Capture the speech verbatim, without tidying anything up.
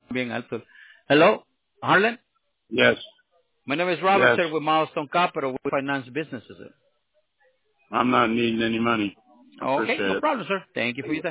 bien alto. Hello, Harlan. Yes. My name is Robert, Yes. sir, with Milestone Capital. We finance businesses, sir. I'm not needing any money. I Okay, no appreciate it. problem, sir. Thank you for your time.